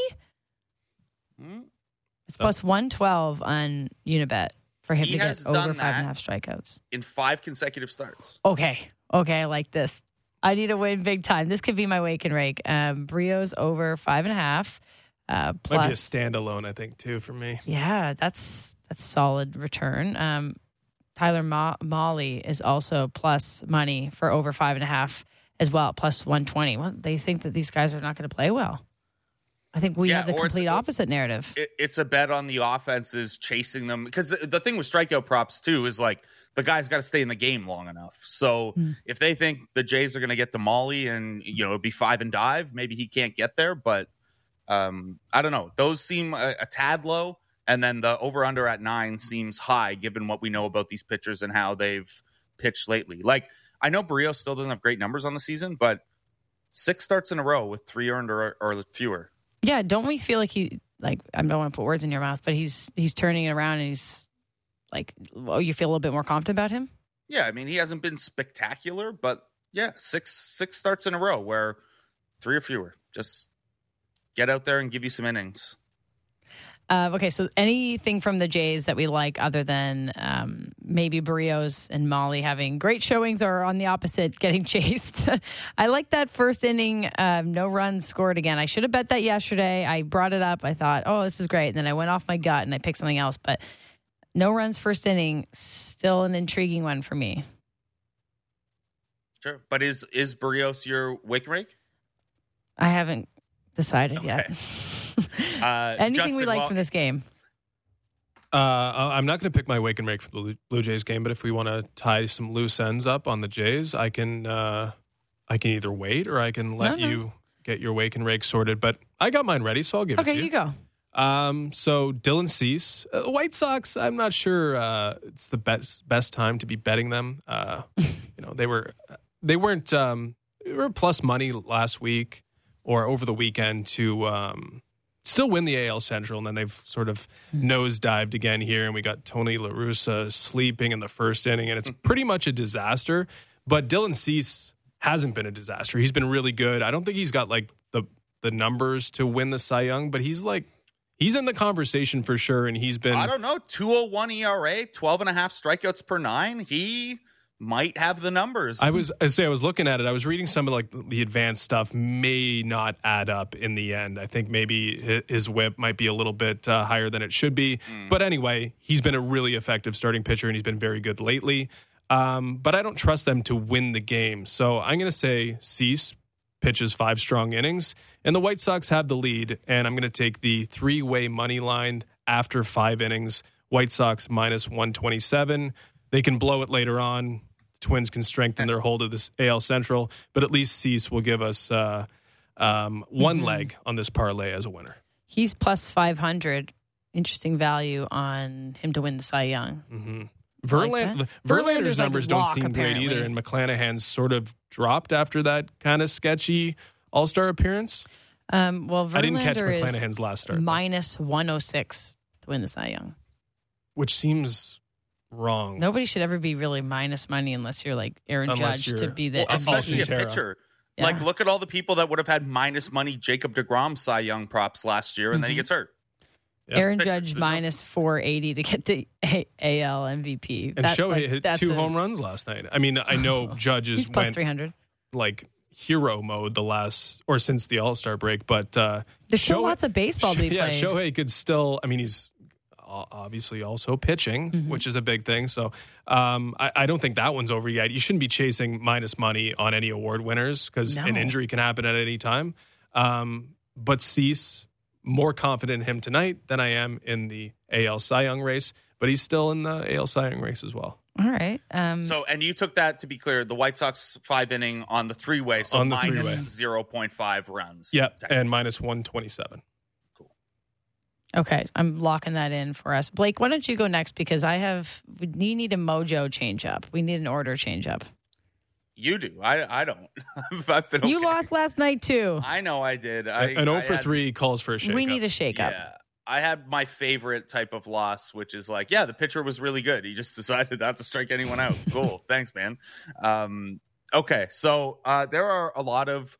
Hmm? It's plus one twelve on Unibet for him He to has get over done five and a that. half strikeouts. In five consecutive starts. Okay. Okay. I like this. I need to win big time. This could be my wake and rake. Um, Brios over five and a half. Uh, Might be a plus, standalone, I think, too, for me. yeah, that's that's solid return. Um, Tyler Ma- Molly is also plus money for over five and a half as well, plus one twenty. Well, they think that these guys are not going to play well. I think we Yeah, have the or it's- complete opposite narrative. It, it's a bet on the offenses chasing them. Because the, the thing with strikeout props, too, is like the guy's got to stay in the game long enough. So Mm. if they think the Jays are going to get to Molly and, you know, it'd be five and dive, maybe he can't get there. But um, I don't know. Those seem a, a tad low. And then the over-under at nine seems high, given what we know about these pitchers and how they've pitched lately. Like, I know Barrios still doesn't have great numbers on the season, but six starts in a row with three earned or, or fewer. Yeah, don't we feel like he like I don't want to put words in your mouth, but he's he's turning it around and he's like, well, you feel a little bit more confident about him? Yeah, I mean, he hasn't been spectacular, but yeah, six six starts in a row where three or fewer. Just get out there and give you some innings. Uh, okay, so anything from the Jays that we like other than um, maybe Barrios and Molly having great showings or on the opposite, getting chased. I like that first inning, um, no runs scored again. I should have bet that yesterday. I brought it up. I thought, oh, this is great. And then I went off my gut and I picked something else. But no runs first inning, still an intriguing one for me. Sure. But is, is Barrios your wake and rake? I haven't decided Okay. yet. Uh, Anything Justin, we like well, from this game? Uh, I'm not going to pick my wake and rake for the Blue Jays game, but if we want to tie some loose ends up on the Jays, I can uh, I can either wait or I can let No, no. you get your wake and rake sorted. But I got mine ready, so I'll give Okay, it to you you. go. Um, so Dylan Cease, uh, the White Sox. I'm not sure uh, it's the best best time to be betting them. Uh, you know, they were they weren't um, they were plus money last week or over the weekend to. Um, Still win the A L Central, and then they've sort of nosedived again here. And we got Tony La Russa sleeping in the first inning, and it's pretty much a disaster. But Dylan Cease hasn't been a disaster. He's been really good. I don't think he's got like the the numbers to win the Cy Young, but he's like he's in the conversation for sure. And he's been I don't know, two oh one E R A, twelve and a half strikeouts per nine. He might have the numbers. I was I say I was looking at it. I was reading some of like the advanced stuff. May not add up in the end. I think maybe his whip might be a little bit uh, higher than it should be. Mm. But anyway, he's been a really effective starting pitcher, and he's been very good lately. Um, but I don't trust them to win the game. So I'm going to say Cease pitches five strong innings, and the White Sox have the lead. And I'm going to take the three-way money line after five innings. White Sox minus one twenty-seven. They can blow it later on. Twins can strengthen their hold of this A L Central, but at least Cease will give us uh, um, one mm-hmm. leg on this parlay as a winner. He's plus five hundred. Interesting value on him to win the Cy Young. Mm-hmm. Verlander, like Verlander's numbers like don't lock, seem apparently. great either, and McClanahan's sort of dropped after that kind of sketchy All-Star appearance. Um, well, Verlander I didn't catch McClanahan's last start. Minus one oh six to win the Cy Young. Which seems wrong. Nobody should ever be really minus money unless you're like Aaron Unless Judge to be the well, especially a Alcantara. pitcher. Yeah. Like, look at all the people that would have had minus money Jacob deGrom Cy Young props last year, and mm-hmm. then he gets hurt. Yep. Aaron Pitchers, Judge no- minus four eighty to get the A- AL M V P. And That, Shohei like, hit that's two a- home runs last night. I mean, I know Judge's He's plus went three hundred. like hero mode the last or since the All-Star break, but uh, There's still Shohei- lots of baseball to be yeah, played. Shohei could still. I mean, he's obviously also pitching, Mm-hmm. which is a big thing. So um, I, I don't think that one's over yet. You shouldn't be chasing minus money on any award winners because No. an injury can happen at any time. Um, but Cease, more confident in him tonight than I am in the A L Cy Young race, but he's still in the A L Cy Young race as well. All right. Um, So, and you took that, to be clear, the White Sox five inning on the three way, so On the minus three-way. zero point five runs. Yeah, technically. and minus one twenty-seven. okay, I'm locking that in for us. Blake, why don't you go next? Because I have, we need a mojo change up. We need an order change up. You do. I I don't. I've been You okay. lost last night too. I know I did. I, An oh I for had- three calls for a shake. We need a shake up. Yeah. I had my favorite type of loss, which is like, yeah, the pitcher was really good. He just decided not to strike anyone out. Cool. Thanks, man. Um, okay. So uh, there are a lot of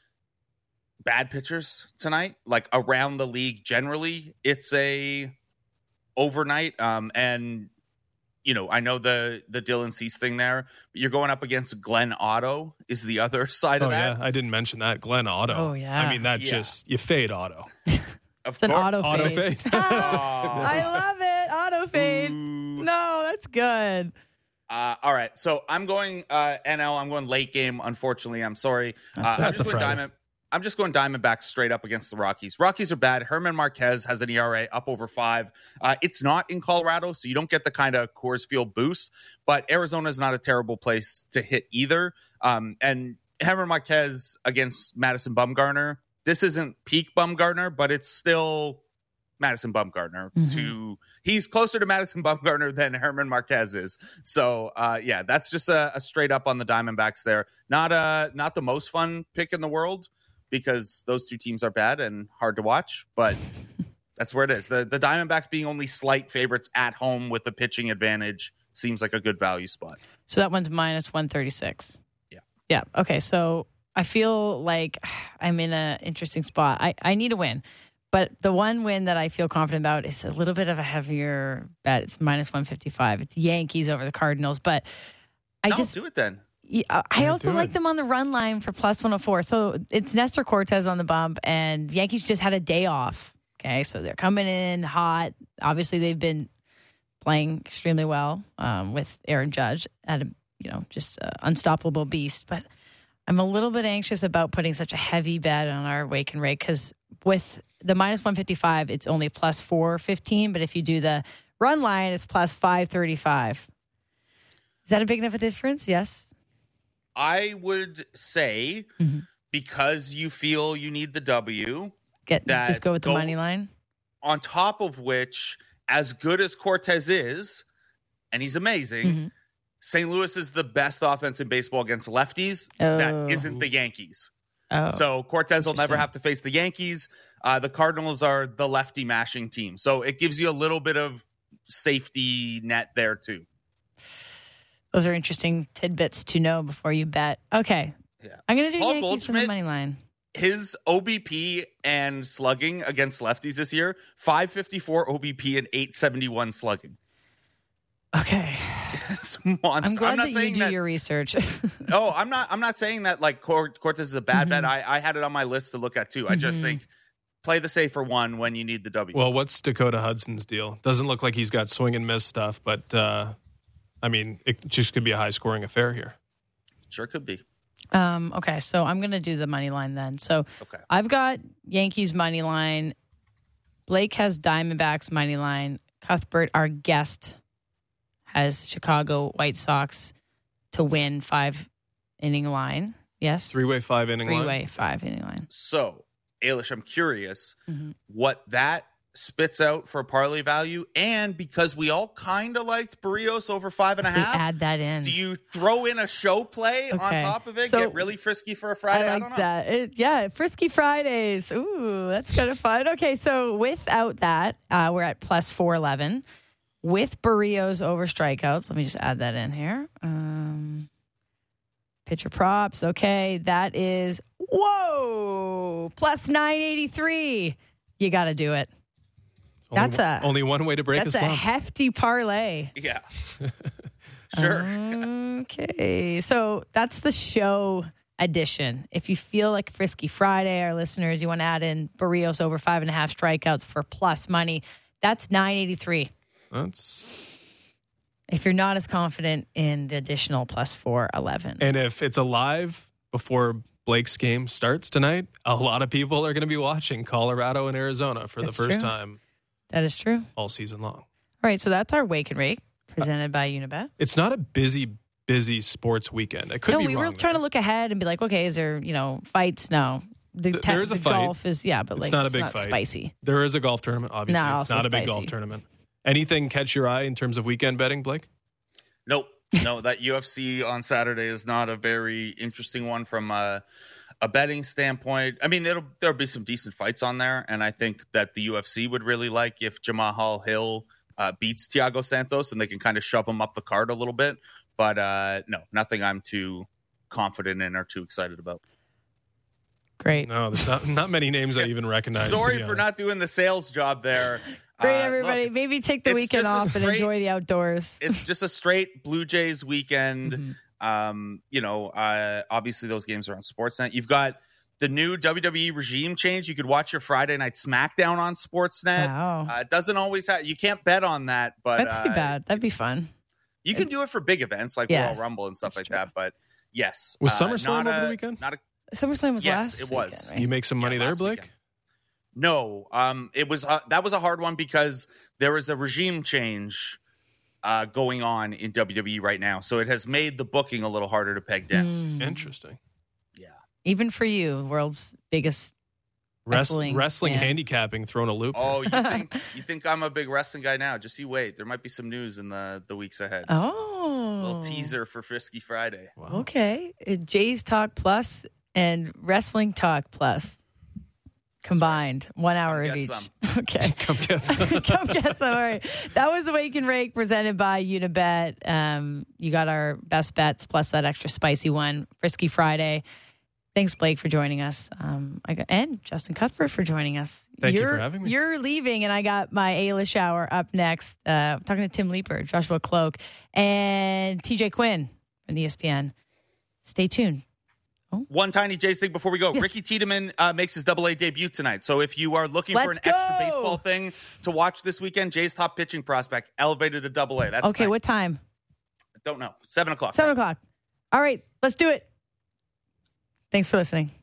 bad pitchers tonight, like around the league generally. It's a overnight. Um, and, you know, I know the, the Dylan Cease thing there, but you're going up against Glenn Otto is the other side Oh of that. yeah, I didn't mention that. Glenn Otto. Oh, yeah. I mean that Yeah. just you fade Otto. Of It's an course. auto Auto fade. fade. I love it. Auto fade. Ooh. No, that's good. Uh, all right, so I'm going uh, N L. I'm going late game. Unfortunately, I'm sorry. Uh, That's I'm That's just a going Friday. Diamond. I'm just going Diamondbacks straight up against the Rockies. Rockies are bad. Herman Marquez has an E R A up over five. Uh, it's not in Colorado, so you don't get the kind of Coors Field boost. But Arizona is not a terrible place to hit either. Um, and Herman Marquez against Madison Bumgarner. This isn't peak Bumgarner, but it's still Madison Bumgarner. Mm-hmm. To he's closer to Madison Bumgarner than Herman Marquez is. So uh, yeah, that's just a, a straight up on the Diamondbacks there. Not a not the most fun pick in the world because those two teams are bad and hard to watch, but that's where it is. The the Diamondbacks being only slight favorites at home with the pitching advantage seems like a good value spot. So that one's minus one thirty-six. Yeah. Yeah. Okay. So I feel like I'm in an interesting spot. I, I need a win. But the one win that I feel confident about is a little bit of a heavier bet. It's minus one fifty-five. It's Yankees over the Cardinals. But I No, just do it then. Yeah, I Yeah, also do like it. them on the run line for plus one oh four. So it's Nestor Cortez on the bump, and Yankees just had a day off. Okay, so they're coming in hot. Obviously, they've been playing extremely well um, with Aaron Judge at a you know just uh, unstoppable beast. But I'm a little bit anxious about putting such a heavy bet on our wake and rake because with the minus one fifty-five, it's only plus four fifteen. But if you do the run line, it's plus five thirty-five. Is that a big enough a difference? Yes. I would say Mm-hmm. because you feel you need the W, Get That just go with the go- money line. on top of which, as good as Cortez is, and he's amazing, Mhm. Saint Louis is the best offense in baseball against lefties. Oh. That isn't the Yankees. Oh, So Cortez will never Interesting. have to face the Yankees. Uh, the Cardinals are the lefty mashing team. So it gives you a little bit of safety net there too. those are interesting tidbits to know before you bet. Okay, Yeah. I'm gonna do Paul Yankees on the Goldschmidt- money line. His O B P and slugging against lefties this year, five fifty-four O B P and eight seventy-one slugging. Okay, It's a monster. I'm glad not that you saying do that, your research. Oh, I'm not. I'm not saying that like Cor- Cortez is a bad Mhm. bet. I, I had it on my list to look at too. I just Mhm. think play the safer one when you need the W. Well, what's Dakota Hudson's deal? Doesn't look like he's got swing and miss stuff, but uh, I mean, it just could be a high scoring affair here. Sure could be. um, okay, so I'm gonna do the money line then. So Okay. I've got Yankees money line. Blake has Diamondbacks money line. Cuthbert, our guest, has Chicago White Sox to win five inning line. Yes, Three way, five inning three line. way five inning line. So, Ailish, I'm curious Mhm. what that spits out for parlay value, and because we all kind of liked Barrios over five and a If we half, add that in. do you throw in a show play on Okay. top of it? So- Get really frisky for a Friday? I I, like don't know. that. It, yeah, Frisky Fridays. Ooh, that's kind of fun. Okay, so without that, uh, we're at plus four eleven. With Barrios over strikeouts, let me just add that in here. Um, pitcher props. Okay, that is, whoa, plus nine eighty-three. You got to do it. Only, That's a- only one way to break That's a a slump. hefty parlay. Yeah. Sure. Okay. So that's the show edition. If you feel like Frisky Friday, our listeners, you want to add in Barrios over five and a half strikeouts for plus money, that's nine eighty-three. That's If you're not as confident in the additional plus four eleven. and if it's alive before Blake's game starts tonight, a lot of people are going to be watching Colorado and Arizona for That's the first true. time That is true. all season long. All right. So that's our Wake and Rake presented by Unibet. It's not a busy, busy sports weekend. I could no, be we wrong were trying there. to look ahead and be like, okay, is there, you know, fights? No. The, Th- te- there is a the fight. golf is, yeah, but It's like, not a it's big not fight. spicy. There is a golf tournament. Obviously, Not it's also not a big spicy. golf tournament. Anything catch your eye in terms of weekend betting, Blake? Nope. No, that U F C on Saturday is not a very interesting one from a, a betting standpoint. I mean, it'll, there'll be some decent fights on there, and I think that the U F C would really like if Jamal Hill uh, beats Thiago Santos, and they can kind of shove him up the card a little bit. But uh, no, nothing I'm too confident in or too excited about. Great. No, there's not not many names I even recognize. to Sorry be for honest. not doing the sales job there. Great, Uh, look, everybody. it's- Maybe take the it's weekend just a off and straight- enjoy the outdoors. It's just a straight Blue Jays weekend. Mhm. Um, you know, uh, obviously those games are on Sportsnet. You've got the new W W E regime change. You could watch your Friday night SmackDown on Sportsnet. Wow. Uh, it doesn't always have. You can't bet on that, but That's too uh, bad. That'd be fun. You can do it for big events like Yeah, Royal Rumble and stuff that's like true. that. But yes, Was uh, SummerSlam not over a- the weekend? Not a SummerSlam was Yes, last it was. weekend, right? You make some money Yeah, there, last Blake? weekend. No, um, it was uh, that was a hard one because there is a regime change uh, going on in W W E right now, so it has made the booking a little harder to peg down. Hmm. Interesting. Yeah, Even for you, world's biggest. Wrestling, Wrestling, wrestling yeah. handicapping thrown a loop. Oh, you think you think I'm a big wrestling guy now? Just you wait. There might be some news in the the weeks ahead. So, Oh. a little teaser for Frisky Friday. Wow. Okay. Uh, Jays Talk Plus and Wrestling Talk Plus combined. One hour Come of get each. some. Okay. Come get some. Come get some. All right. That was the Wake and Rake presented by Unibet. Um, you got our best bets plus that extra spicy one, Frisky Friday. Thanks, Blake, for joining us. Um, I got, and Justin Cuthbert for joining us. Thank you're, you for having me. You're leaving, and I got my Ayla Hour up next. Uh, I'm talking to Tim Leeper, Joshua Cloak, and T J Quinn from E S P N. Stay tuned. Oh. One tiny Jays thing before we go. Yes. Ricky Tiedemann uh, makes his double A debut tonight. So if you are looking Let's for an go. extra baseball thing to watch this weekend, Jays top pitching prospect elevated to double A. That's Okay, tonight. what time? Don't know. Seven o'clock. Seven o'clock. All right, let's do it. Thanks for listening.